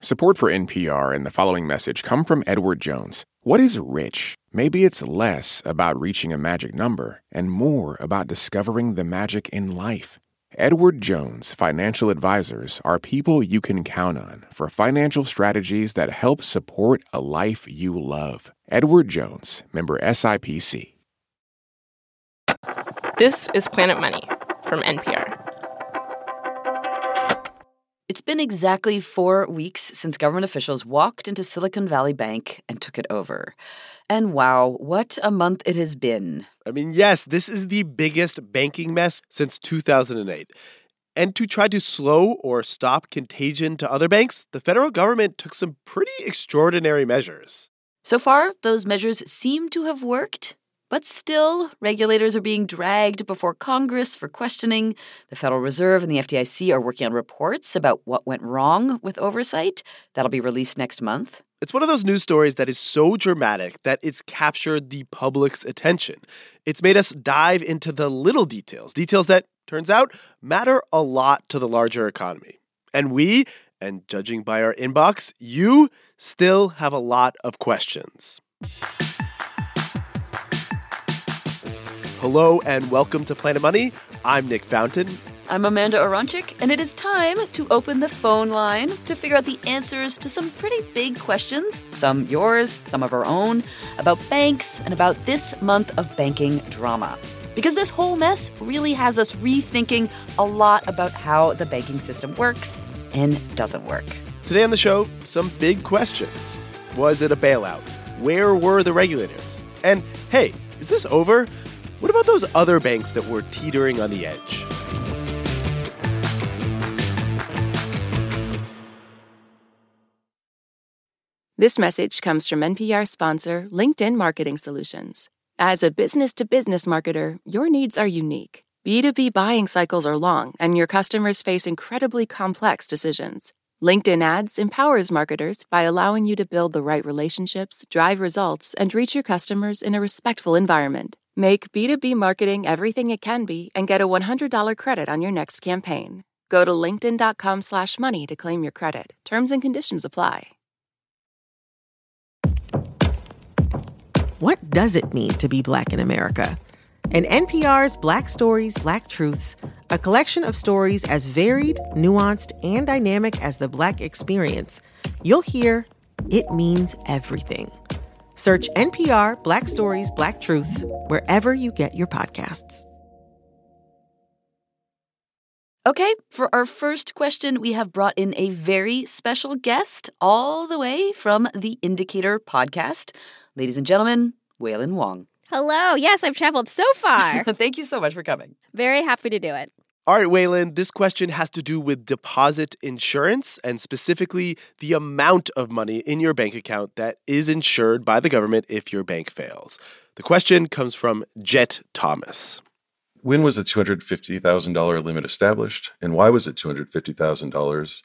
Support for NPR and the following message come from Edward Jones. What is rich? Maybe it's less about reaching a magic number and more about discovering the magic in life. Edward Jones Financial Advisors are people you can count on for financial strategies that help support a life you love. Edward Jones, member SIPC. This is Planet Money from NPR. It's been exactly 4 weeks since government officials walked into Silicon Valley Bank and took it over. And wow, what a month it has been. I mean, yes, this is the biggest banking mess since 2008. And to try to slow or stop contagion to other banks, the federal government took some pretty extraordinary measures. So far, those measures seem to have worked. But still, regulators are being dragged before Congress for questioning. The Federal Reserve and the FDIC are working on reports about what went wrong with oversight. That'll be released next month. It's one of those news stories that is so dramatic that it's captured the public's attention. It's made us dive into the little details that, turns out, matter a lot to the larger economy. And we, and judging by our inbox, you still have a lot of questions. Hello and welcome to Planet Money. I'm Nick Fountain. I'm Amanda Aronczyk, and it is time to open the phone line to figure out the answers to some pretty big questions, some yours, some of our own, about banks and about this month of banking drama. Because this whole mess really has us rethinking a lot about how the banking system works and doesn't work. Today on the show, some big questions. Was it a bailout? Where were the regulators? And hey, is this over? What about those other banks that were teetering on the edge? This message comes from NPR sponsor LinkedIn Marketing Solutions. As a business-to-business marketer, your needs are unique. B2B buying cycles are long, and your customers face incredibly complex decisions. LinkedIn Ads empowers marketers by allowing you to build the right relationships, drive results, and reach your customers in a respectful environment. Make B2B marketing everything it can be and get a $100 credit on your next campaign. Go to linkedin.com/money to claim your credit. Terms and conditions apply. What does it mean to be Black in America? In NPR's Black Stories, Black Truths, a collection of stories as varied, nuanced, and dynamic as the Black experience, you'll hear it means everything. Search NPR Black Stories, Black Truths wherever you get your podcasts. Okay, for our first question, we have brought in a very special guest all the way from the Indicator podcast. Ladies and gentlemen, Wailin Wong. Hello. Yes, I've traveled so far. Thank you so much for coming. Very happy to do it. All right, Wailin, this question has to do with deposit insurance and specifically the amount of money in your bank account that is insured by the government if your bank fails. The question comes from Jet Thomas. When was the $250,000 limit established, and why was it $250,000?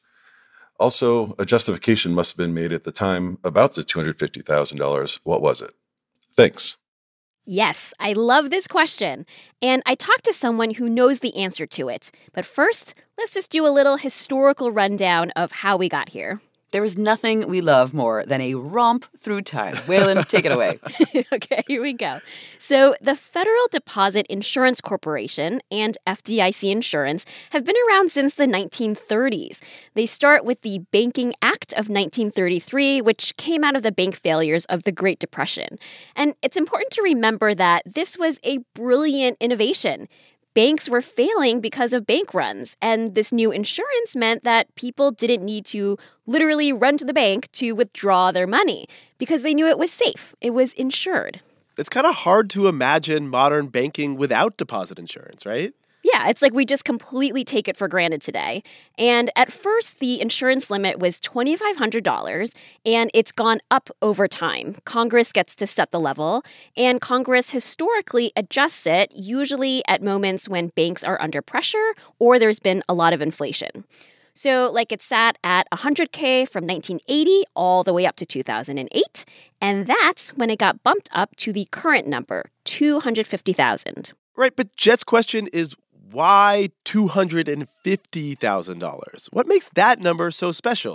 Also, a justification must have been made at the time about the $250,000. What was it? Thanks. Yes, I love this question. And I talked to someone who knows the answer to it. But first, let's just do a little historical rundown of how we got here. There is nothing we love more than a romp through time. Wailin, take it away. Okay, here we go. So the Federal Deposit Insurance Corporation and FDIC insurance have been around since the 1930s. They start with the Banking Act of 1933, which came out of the bank failures of the Great Depression. And it's important to remember that this was a brilliant innovation. Banks were failing because of bank runs, and this new insurance meant that people didn't need to literally run to the bank to withdraw their money because they knew it was safe. It was insured. It's kind of hard to imagine modern banking without deposit insurance, right? Yeah, it's like we just completely take it for granted today. And at first, the insurance limit was $2,500, and it's gone up over time. Congress gets to set the level, and Congress historically adjusts it, usually at moments when banks are under pressure or there's been a lot of inflation. So, like, it sat at $100K from 1980 all the way up to 2008, and that's when it got bumped up to the current number, $250,000. Right, but Jet's question is, why $250,000? What makes that number so special?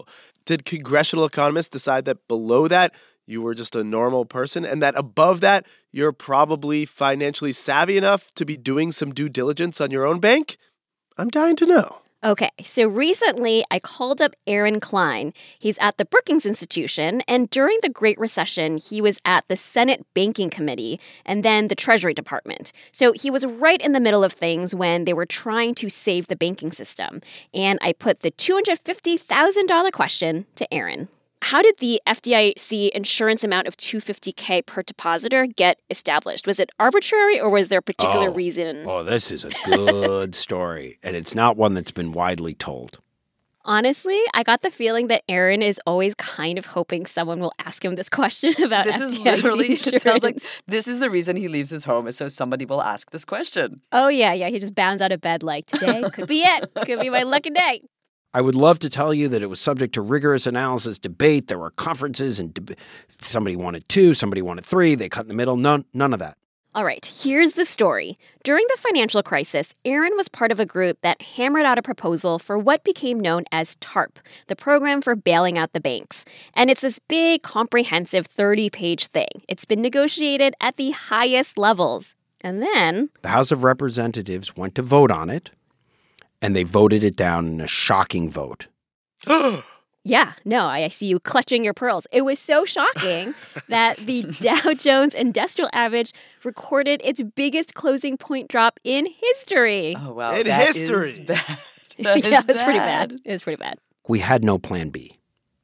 Did congressional economists decide that below that, you were just a normal person, and that above that, you're probably financially savvy enough to be doing some due diligence on your own bank? I'm dying to know. Okay, so recently I called up Aaron Klein. He's at the Brookings Institution, and during the Great Recession, he was at the Senate Banking Committee and then the Treasury Department. So he was right in the middle of things when they were trying to save the banking system. And I put the $250,000 question to Aaron. How did the FDIC insurance amount of $250K per depositor get established? Was it arbitrary or was there a particular reason? Oh, this is a good story, and it's not one that's been widely told. Honestly, I got the feeling that Aaron is always kind of hoping someone will ask him this question about This FDIC is literally, insurance. it sounds like this is the reason he leaves his home, is so somebody will ask this question. Oh, yeah. He just bounds out of bed like, today could be it. Could be my lucky day. I would love to tell you that it was subject to rigorous analysis, debate. There were conferences, and somebody wanted 2, somebody wanted 3. They cut in the middle. None of that. All right, here's the story. During the financial crisis, Aaron was part of a group that hammered out a proposal for what became known as TARP, the program for bailing out the banks. And it's this big, comprehensive 30-page thing. It's been negotiated at the highest levels. And then the House of Representatives went to vote on it, and they voted it down in a shocking vote. Yeah, no, I see you clutching your pearls. It was so shocking that the Dow Jones Industrial Average recorded its biggest closing point drop in history. Oh, wow. In that history. Is bad. Yeah, it was pretty bad. It was pretty bad. We had no plan B.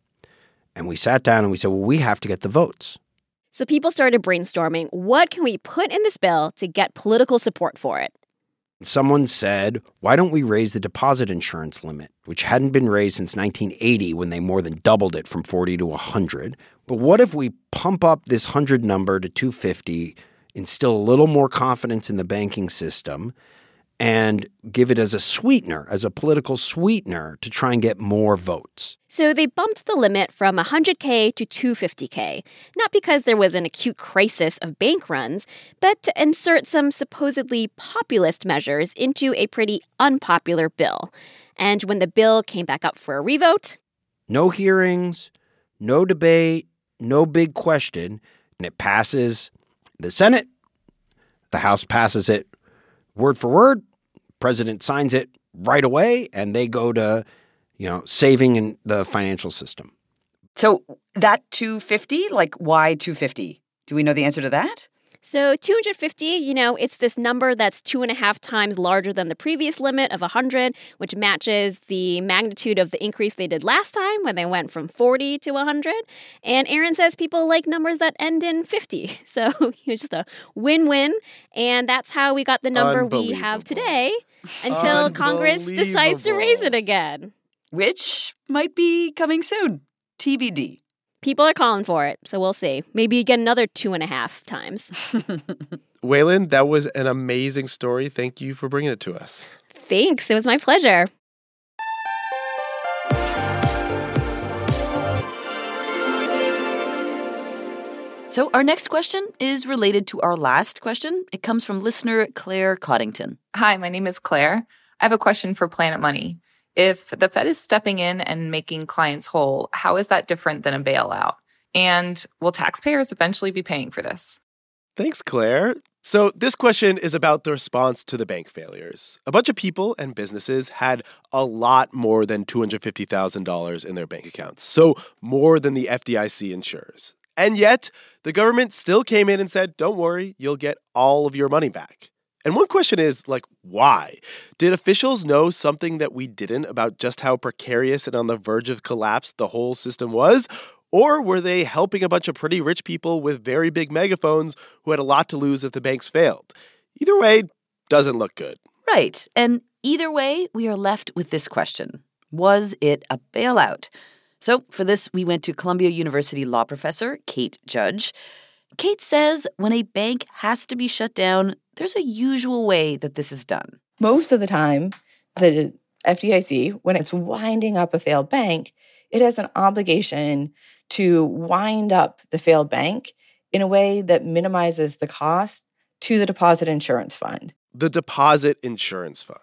And we sat down and we said, well, we have to get the votes. So people started brainstorming, what can we put in this bill to get political support for it? Someone said, why don't we raise the deposit insurance limit, which hadn't been raised since 1980 when they more than doubled it from 40 to 100. But what if we pump up this 100 number to 250, instill a little more confidence in the banking system, and give it as a sweetener, as a political sweetener to try and get more votes? So they bumped the limit from 100K to 250K, not because there was an acute crisis of bank runs, but to insert some supposedly populist measures into a pretty unpopular bill. And when the bill came back up for a revote, no hearings, no debate, no big question, and it passes the Senate. The House passes it word for word. President signs it right away, and they go to, saving in the financial system. So that 250, why 250? Do we know the answer to that? So 250, it's this number that's 2.5 times larger than the previous limit of 100, which matches the magnitude of the increase they did last time when they went from 40 to 100. And Aaron says people like numbers that end in 50. So it's just a win-win. And that's how we got the number we have today until Congress decides to raise it again. Which might be coming soon. TBD. People are calling for it, so we'll see. Maybe get another 2.5 times. Waylon, that was an amazing story. Thank you for bringing it to us. Thanks. It was my pleasure. So our next question is related to our last question. It comes from listener Claire Coddington. Hi, my name is Claire. I have a question for Planet Money. If the Fed is stepping in and making clients whole, how is that different than a bailout? And will taxpayers eventually be paying for this? Thanks, Claire. So this question is about the response to the bank failures. A bunch of people and businesses had a lot more than $250,000 in their bank accounts, so more than the FDIC insures. And yet, the government still came in and said, don't worry, you'll get all of your money back. And one question is, why? Did officials know something that we didn't about just how precarious and on the verge of collapse the whole system was? Or were they helping a bunch of pretty rich people with very big megaphones who had a lot to lose if the banks failed? Either way, doesn't look good. Right. And either way, we are left with this question. Was it a bailout? So for this, we went to Columbia University law professor Kate Judge. Kate says when a bank has to be shut down, there's a usual way that this is done. Most of the time, the FDIC, when it's winding up a failed bank, it has an obligation to wind up the failed bank in a way that minimizes the cost to the deposit insurance fund. The Deposit Insurance Fund.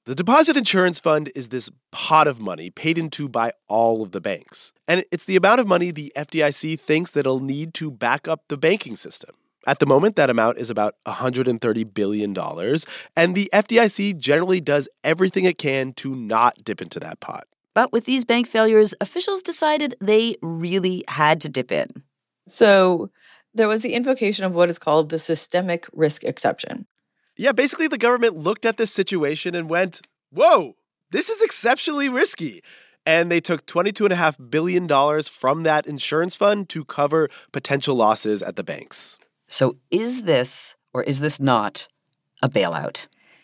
The Deposit Insurance Fund is this pot of money paid into by all of the banks. And it's the amount of money the FDIC thinks that it'll need to back up the banking system. At the moment, that amount is about $130 billion, and the FDIC generally does everything it can to not dip into that pot. But with these bank failures, officials decided they really had to dip in. So there was the invocation of what is called the systemic risk exception. Yeah, basically the government looked at this situation and went, whoa, this is exceptionally risky. And they took $22.5 billion from that insurance fund to cover potential losses at the banks. So is this, or is this not, a bailout?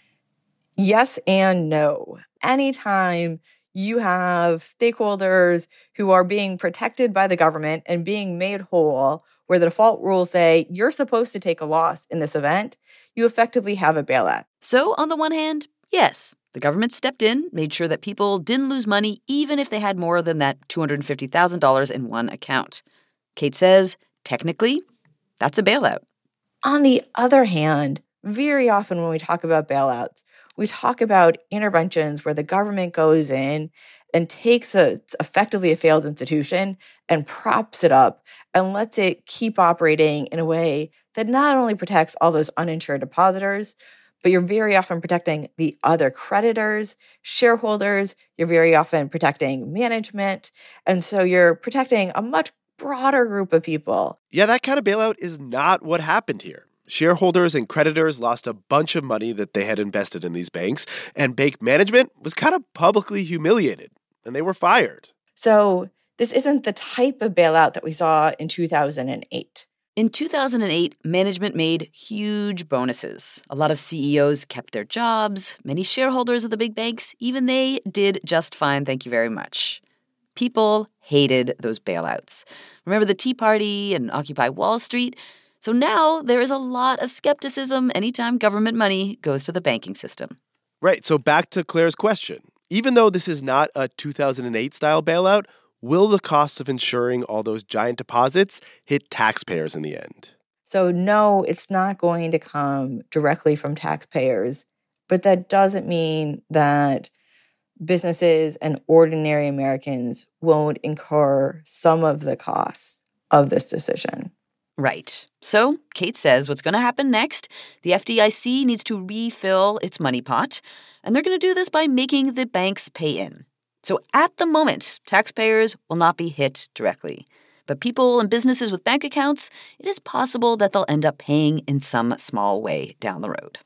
Yes and no. Anytime you have stakeholders who are being protected by the government and being made whole, where the default rules say you're supposed to take a loss in this event, you effectively have a bailout. So on the one hand, yes, the government stepped in, made sure that people didn't lose money even if they had more than that $250,000 in one account. Kate says, technically, that's a bailout. On the other hand, very often when we talk about bailouts, we talk about interventions where the government goes in and takes effectively a failed institution and props it up and lets it keep operating in a way that not only protects all those uninsured depositors, but you're very often protecting the other creditors, shareholders, you're very often protecting management, and so you're protecting a much broader group of people. Yeah, that kind of bailout is not what happened here. Shareholders and creditors lost a bunch of money that they had invested in these banks, and bank management was kind of publicly humiliated, and they were fired. So this isn't the type of bailout that we saw in 2008. In 2008, management made huge bonuses. A lot of CEOs kept their jobs. Many shareholders of the big banks, even they did just fine, thank you very much. People hated those bailouts. Remember the Tea Party and Occupy Wall Street? So now there is a lot of skepticism anytime government money goes to the banking system. Right, so back to Claire's question. Even though this is not a 2008-style bailout, will the cost of insuring all those giant deposits hit taxpayers in the end? So no, it's not going to come directly from taxpayers, but that doesn't mean that businesses and ordinary Americans won't incur some of the costs of this decision. Right. So Kate says what's going to happen next, the FDIC needs to refill its money pot, and they're going to do this by making the banks pay in. So at the moment, taxpayers will not be hit directly. But people and businesses with bank accounts, it is possible that they'll end up paying in some small way down the road.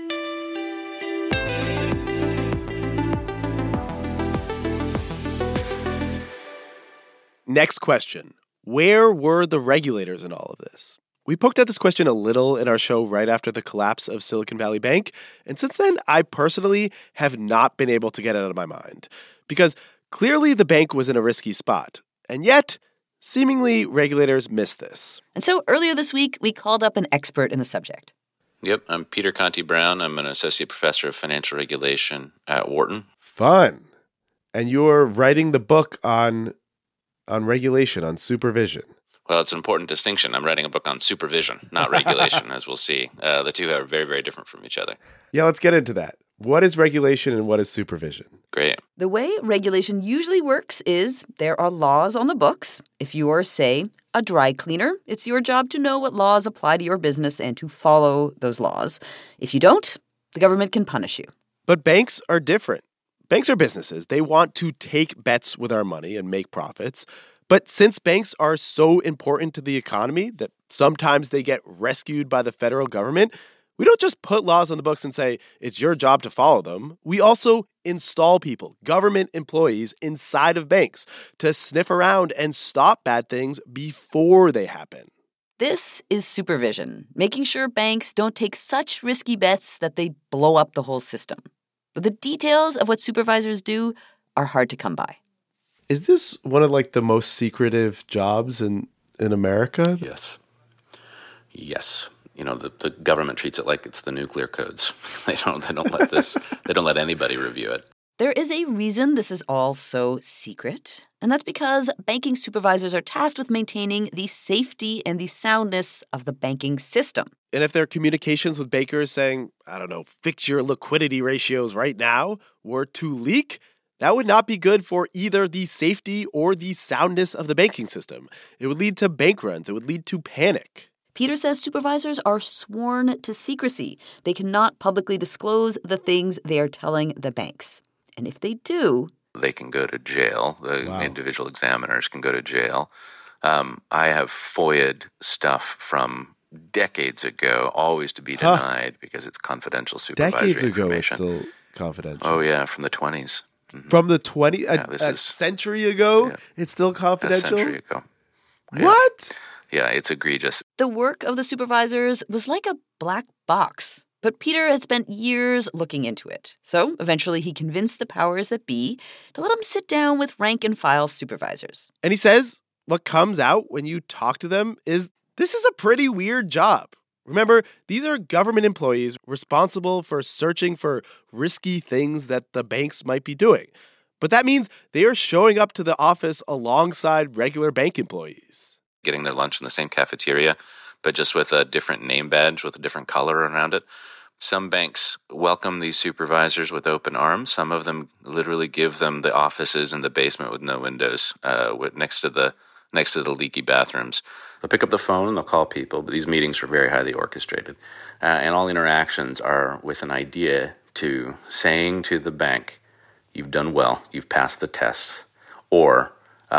Next question. Where were the regulators in all of this? We poked at this question a little in our show right after the collapse of Silicon Valley Bank, and since then, I personally have not been able to get it out of my mind. Because clearly the bank was in a risky spot, and yet, seemingly, regulators missed this. And so earlier this week, we called up an expert in the subject. Yep, I'm Peter Conti Brown. I'm an associate professor of financial regulation at Wharton. Fun. And you're writing the book on regulation, on supervision. Well, it's an important distinction. I'm writing a book on supervision, not regulation, as we'll see. The two are very, very different from each other. Yeah, let's get into that. What is regulation and what is supervision? Great. The way regulation usually works is there are laws on the books. If you are, say, a dry cleaner, it's your job to know what laws apply to your business and to follow those laws. If you don't, the government can punish you. But banks are different. Banks are businesses. They want to take bets with our money and make profits. But since banks are so important to the economy that sometimes they get rescued by the federal government, we don't just put laws on the books and say it's your job to follow them. We also install people, government employees, inside of banks to sniff around and stop bad things before they happen. This is supervision, making sure banks don't take such risky bets that they blow up the whole system. But the details of what supervisors do are hard to come by. Is this one of the most secretive jobs in America? Yes. You know, the government treats it like it's the nuclear codes. They don't let anybody review it. There is a reason this is all so secret, and that's because banking supervisors are tasked with maintaining the safety and the soundness of the banking system. And if their communications with bankers saying, I don't know, fix your liquidity ratios right now, were to leak, that would not be good for either the safety or the soundness of the banking system. It would lead to bank runs. It would lead to panic. Peter says supervisors are sworn to secrecy. They cannot publicly disclose the things they are telling the banks. And if they do, they can go to jail. The individual examiners can go to jail. I have FOIA'd stuff from decades ago, always to be denied because it's confidential supervisory information. Decades ago, it's still confidential. Oh, yeah, from the 20s. Mm-hmm. From the 20s? A century ago? Yeah. It's still confidential? A century ago. What? Yeah, it's egregious. The work of the supervisors was like a black box. But Peter had spent years looking into it. So eventually he convinced the powers that be to let him sit down with rank-and-file supervisors. And he says what comes out when you talk to them is this is a pretty weird job. Remember, these are government employees responsible for searching for risky things that the banks might be doing. But that means they are showing up to the office alongside regular bank employees. Getting their lunch in the same cafeteria, but just with a different name badge with a different color around it. Some banks welcome these supervisors with open arms. Some of them literally give them the offices in the basement with no windows, next to the leaky bathrooms. They'll pick up the phone and they'll call people, but these meetings are very highly orchestrated. And all interactions are with an idea to saying to the bank, you've done well, you've passed the test, or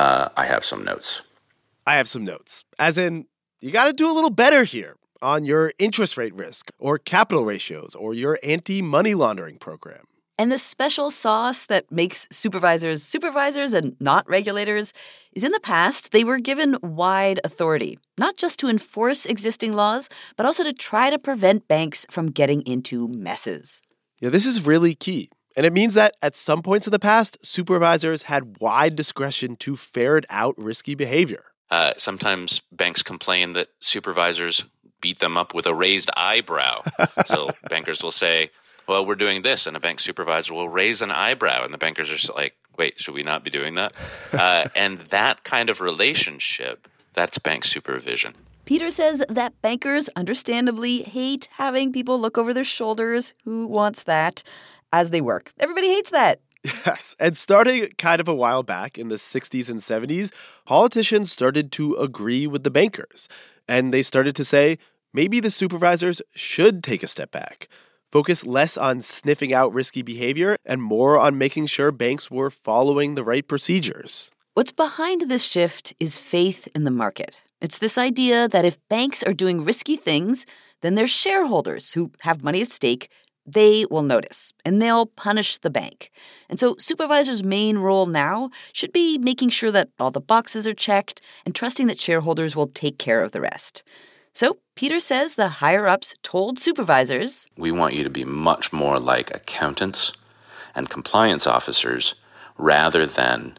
I have some notes. I have some notes. As in, you got to do a little better here on your interest rate risk or capital ratios or your anti-money laundering program. And the special sauce that makes supervisors and not regulators is in the past, they were given wide authority, not just to enforce existing laws, but also to try to prevent banks from getting into messes. Yeah, this is really key. And it means that at some points in the past, supervisors had wide discretion to ferret out risky behavior. Sometimes banks complain that supervisors beat them up with a raised eyebrow. So bankers will say, well, we're doing this, and a bank supervisor will raise an eyebrow, and the bankers are just like, wait, should we not be doing that? And that kind of relationship, that's bank supervision. Peter says that bankers understandably hate having people look over their shoulders. Who wants that as they work? Everybody hates that. Yes, and starting kind of a while back in the 60s and 70s, politicians started to agree with the bankers. And they started to say, maybe the supervisors should take a step back, focus less on sniffing out risky behavior and more on making sure banks were following the right procedures. What's behind this shift is faith in the market. It's this idea that if banks are doing risky things, then their shareholders who have money at stake, they will notice, and they'll punish the bank. And so supervisors' main role now should be making sure that all the boxes are checked and trusting that shareholders will take care of the rest. So Peter says the higher-ups told supervisors, we want you to be much more like accountants and compliance officers rather than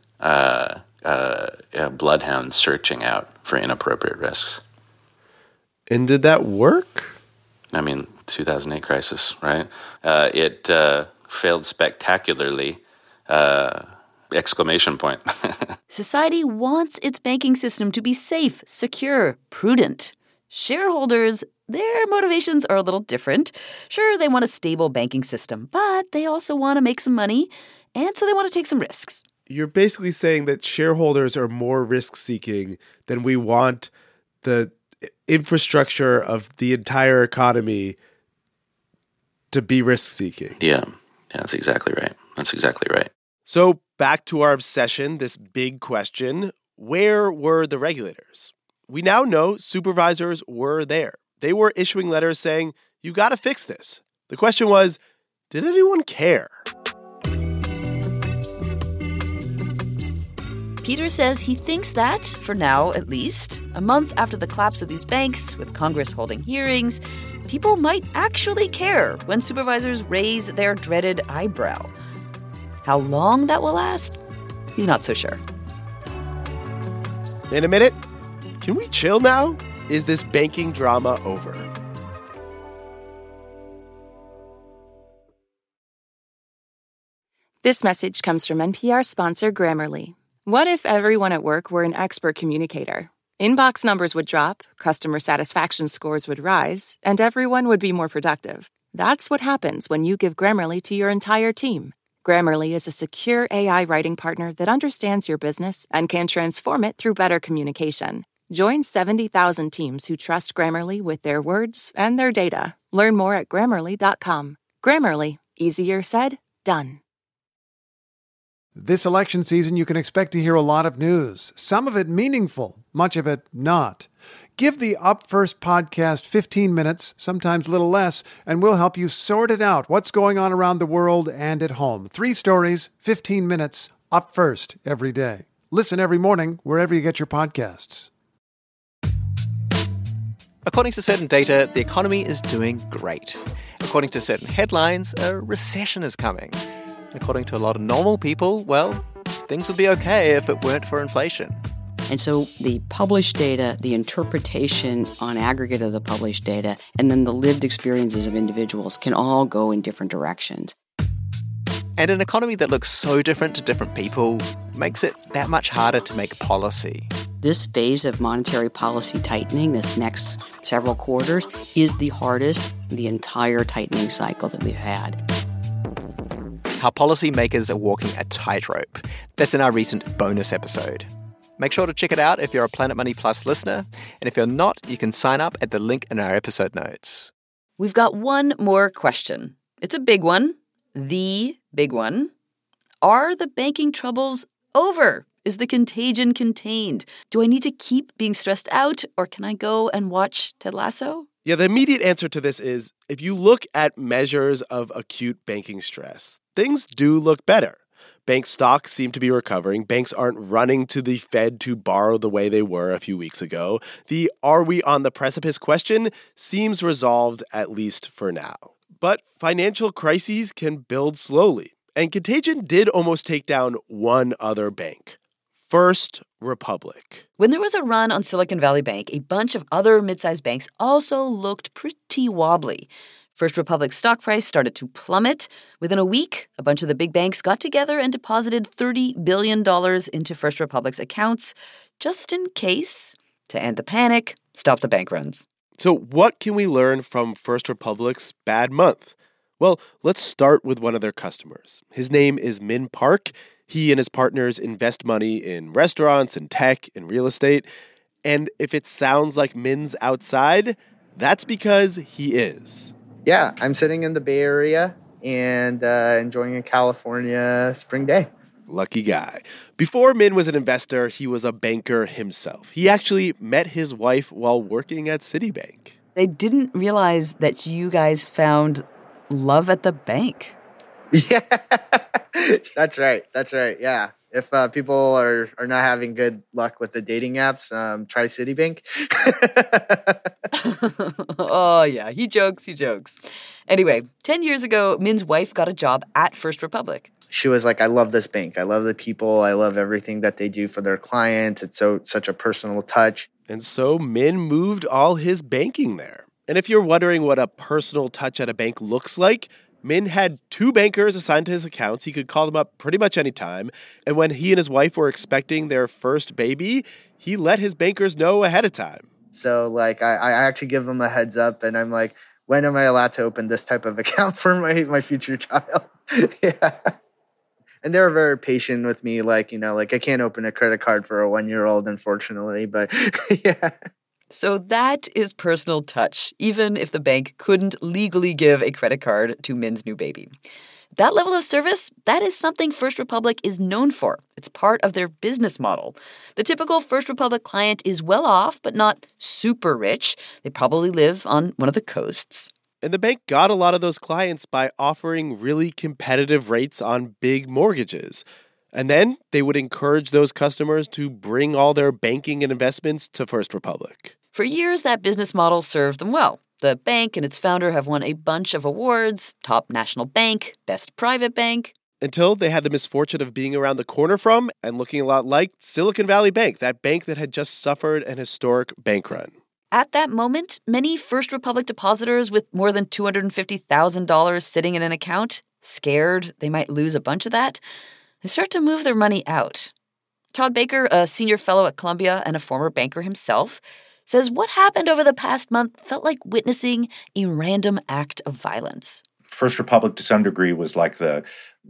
bloodhounds searching out for inappropriate risks. And did that work? I mean, 2008 crisis, right? It failed spectacularly, exclamation point. Society wants its banking system to be safe, secure, prudent. Shareholders, their motivations are a little different. Sure, they want a stable banking system, but they also want to make some money, and so they want to take some risks. You're basically saying that shareholders are more risk-seeking than we want the infrastructure of the entire economy to be risk-seeking. Yeah, that's exactly right. That's exactly right. So back to our obsession, this big question, where were the regulators? We now know supervisors were there. They were issuing letters saying, you got to fix this. The question was, did anyone care? Peter says he thinks that, for now at least, a month after the collapse of these banks, with Congress holding hearings, people might actually care when supervisors raise their dreaded eyebrow. How long that will last? He's not so sure. In a minute, can we chill now? Is this banking drama over? This message comes from NPR sponsor Grammarly. What if everyone at work were an expert communicator? Inbox numbers would drop, customer satisfaction scores would rise, and everyone would be more productive. That's what happens when you give Grammarly to your entire team. Grammarly is a secure AI writing partner that understands your business and can transform it through better communication. Join 70,000 teams who trust Grammarly with their words and their data. Learn more at Grammarly.com. Grammarly. Easier said, done. This election season, you can expect to hear a lot of news, some of it meaningful, much of it not. Give the Up First podcast 15 minutes, sometimes a little less, and we'll help you sort it out, what's going on around the world and at home. 3 stories, 15 minutes, Up First every day. Listen every morning wherever you get your podcasts. According to certain data, the economy is doing great. According to certain headlines, a recession is coming. According to a lot of normal people, well, things would be okay if it weren't for inflation. And so the published data, the interpretation on aggregate of the published data, and then the lived experiences of individuals can all go in different directions. And an economy that looks so different to different people makes it that much harder to make policy. This phase of monetary policy tightening, this next several quarters, is the hardest in the entire tightening cycle that we've had. How policymakers are walking a tightrope. That's in our recent bonus episode. Make sure to check it out if you're a Planet Money Plus listener, and if you're not, you can sign up at the link in our episode notes. We've got one more question. It's a big one. The big one. Are the banking troubles over? Is the contagion contained? Do I need to keep being stressed out, or can I go and watch Ted Lasso? Yeah, the immediate answer to this is if you look at measures of acute banking stress, things do look better. Bank stocks seem to be recovering. Banks aren't running to the Fed to borrow the way they were a few weeks ago. The "are we on the precipice" question seems resolved, at least for now. But financial crises can build slowly, and contagion did almost take down one other bank. First Republic. When there was a run on Silicon Valley Bank, a bunch of other mid-sized banks also looked pretty wobbly. First Republic's stock price started to plummet. Within a week, a bunch of the big banks got together and deposited $30 billion into First Republic's accounts, just in case, to end the panic, stop the bank runs. So what can we learn from First Republic's bad month? Well, let's start with one of their customers. His name is Min Park. He and his partners invest money in restaurants and tech and real estate. And if it sounds like Min's outside, that's because he is. Yeah, I'm sitting in the Bay Area and enjoying a California spring day. Lucky guy. Before Min was an investor, he was a banker himself. He actually met his wife while working at Citibank. I didn't realize that you guys found love at the bank. Yeah, that's right. Yeah. If people are not having good luck with the dating apps, try Citibank. Oh, yeah. He jokes. Anyway, 10 years ago, Min's wife got a job at First Republic. She was like, I love this bank. I love the people. I love everything that they do for their clients. It's such a personal touch. And so Min moved all his banking there. And if you're wondering what a personal touch at a bank looks like, Min had 2 bankers assigned to his accounts. He could call them up pretty much any time. And when he and his wife were expecting their first baby, he let his bankers know ahead of time. So, like, I actually give them a heads up, and I'm like, when am I allowed to open this type of account for my future child? Yeah. And they were very patient with me. Like, I can't open a credit card for a 1-year-old, unfortunately. But, yeah. So that is personal touch, even if the bank couldn't legally give a credit card to Min's new baby. That level of service, that is something First Republic is known for. It's part of their business model. The typical First Republic client is well off, but not super rich. They probably live on one of the coasts. And the bank got a lot of those clients by offering really competitive rates on big mortgages. And then they would encourage those customers to bring all their banking and investments to First Republic. For years, that business model served them well. The bank and its founder have won a bunch of awards: Top National Bank, Best Private Bank. Until they had the misfortune of being around the corner from and looking a lot like Silicon Valley Bank, that bank that had just suffered an historic bank run. At that moment, many First Republic depositors with more than $250,000 sitting in an account scared they might lose a bunch of that, they start to move their money out. Todd Baker, a senior fellow at Columbia and a former banker himself, says what happened over the past month felt like witnessing a random act of violence. First Republic, to some degree, was like the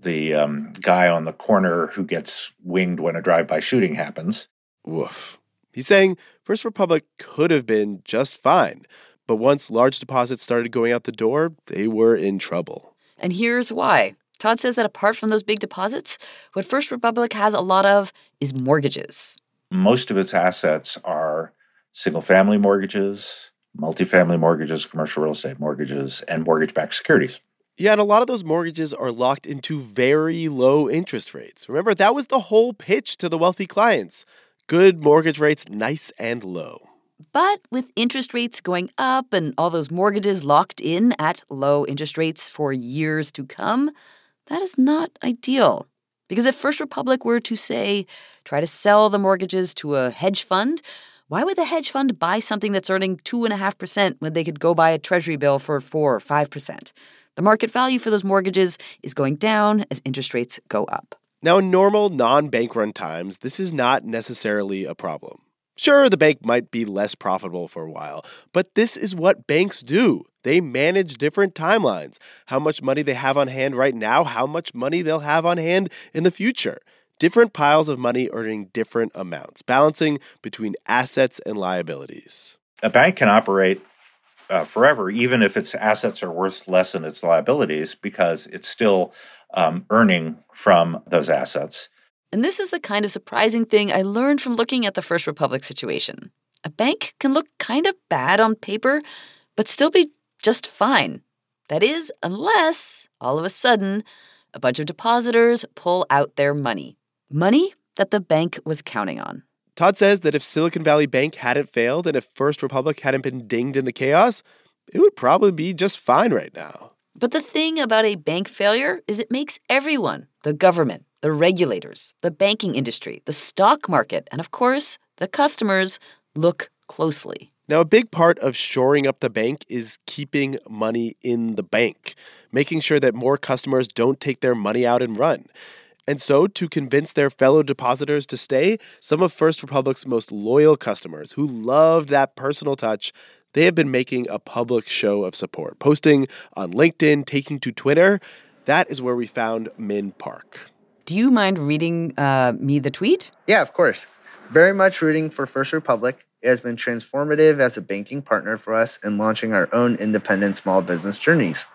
guy on the corner who gets winged when a drive-by shooting happens. Woof. He's saying First Republic could have been just fine, but once large deposits started going out the door, they were in trouble. And here's why. Todd says that apart from those big deposits, what First Republic has a lot of is mortgages. Most of its assets are single-family mortgages, multifamily mortgages, commercial real estate mortgages, and mortgage-backed securities. Yeah, and a lot of those mortgages are locked into very low interest rates. Remember, that was the whole pitch to the wealthy clients. Good mortgage rates, nice and low. But with interest rates going up and all those mortgages locked in at low interest rates for years to come, that is not ideal. Because if First Republic were to, say, try to sell the mortgages to a hedge fund, why would the hedge fund buy something that's earning 2.5% when they could go buy a treasury bill for 4 or 5%? The market value for those mortgages is going down as interest rates go up. Now, in normal, non-bank run times, this is not necessarily a problem. Sure, the bank might be less profitable for a while, but this is what banks do. They manage different timelines, how much money they have on hand right now, how much money they'll have on hand in the future. Different piles of money earning different amounts, balancing between assets and liabilities. A bank can operate forever, even if its assets are worth less than its liabilities, because it's still earning from those assets. And this is the kind of surprising thing I learned from looking at the First Republic situation. A bank can look kind of bad on paper, but still be just fine. That is, unless, all of a sudden, a bunch of depositors pull out their money. Money that the bank was counting on. Todd says that if Silicon Valley Bank hadn't failed and if First Republic hadn't been dinged in the chaos, it would probably be just fine right now. But the thing about a bank failure is it makes everyone, the government, the regulators, the banking industry, the stock market, and of course, the customers, look closely. Now, a big part of shoring up the bank is keeping money in the bank, making sure that more customers don't take their money out and run. And so, to convince their fellow depositors to stay, some of First Republic's most loyal customers who loved that personal touch, they have been making a public show of support, posting on LinkedIn, taking to Twitter. That is where we found Min Park. Do you mind reading me the tweet? Yeah, of course. Very much rooting for First Republic. It has been transformative as a banking partner for us in launching our own independent small business journeys.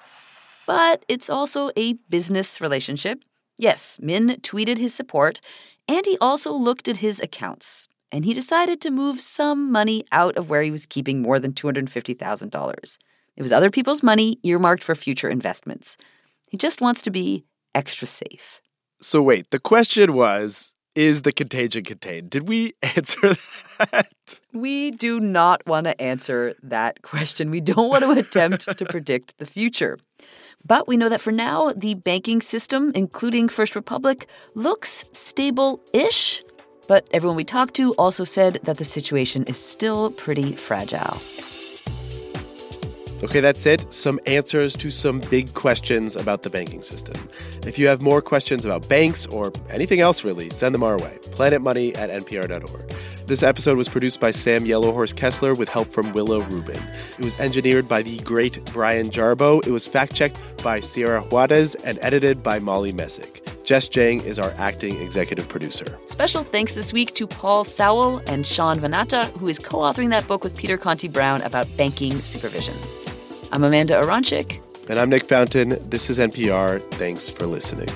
But it's also a business relationship. Yes, Min tweeted his support, and he also looked at his accounts, and he decided to move some money out of where he was keeping more than $250,000. It was other people's money earmarked for future investments. He just wants to be extra safe. So wait, the question was, is the contagion contained? Did we answer that? We do not want to answer that question. We don't want to attempt to predict the future. But we know that for now, the banking system, including First Republic, looks stable-ish. But everyone we talked to also said that the situation is still pretty fragile. Okay, that's it. Some answers to some big questions about the banking system. If you have more questions about banks or anything else, really, send them our way. planetmoney@npr.org. This episode was produced by Sam Yellowhorse Kessler with help from Willow Rubin. It was engineered by the great Brian Jarboe. It was fact-checked by Sierra Juarez and edited by Molly Messick. Jess Jang is our acting executive producer. Special thanks this week to Paul Sowell and Sean Vanata, who is co-authoring that book with Peter Conti-Brown about banking supervision. I'm Amanda Aronczyk. And I'm Nick Fountain. This is NPR. Thanks for listening.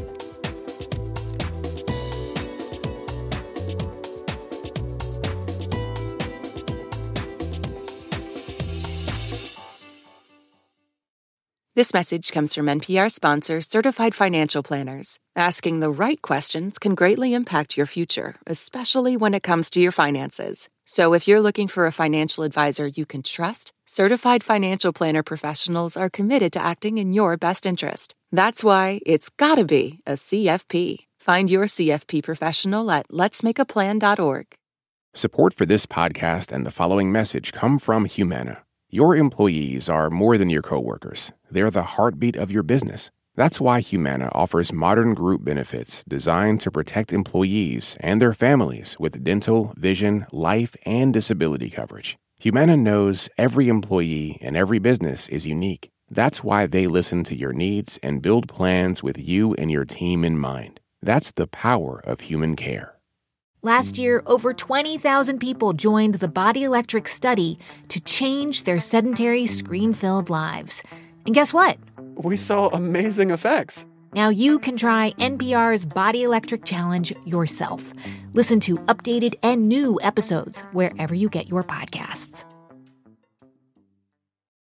This message comes from NPR sponsor Certified Financial Planners. Asking the right questions can greatly impact your future, especially when it comes to your finances. So if you're looking for a financial advisor you can trust, Certified Financial Planner professionals are committed to acting in your best interest. That's why it's gotta be a CFP. Find your CFP professional at letsmakeaplan.org. Support for this podcast and the following message come from Humana. Your employees are more than your coworkers. They're the heartbeat of your business. That's why Humana offers modern group benefits designed to protect employees and their families with dental, vision, life, and disability coverage. Humana knows every employee and every business is unique. That's why they listen to your needs and build plans with you and your team in mind. That's the power of human care. Last year, over 20,000 people joined the Body Electric study to change their sedentary, screen-filled lives. And guess what? We saw amazing effects. Now you can try NPR's Body Electric Challenge yourself. Listen to updated and new episodes wherever you get your podcasts.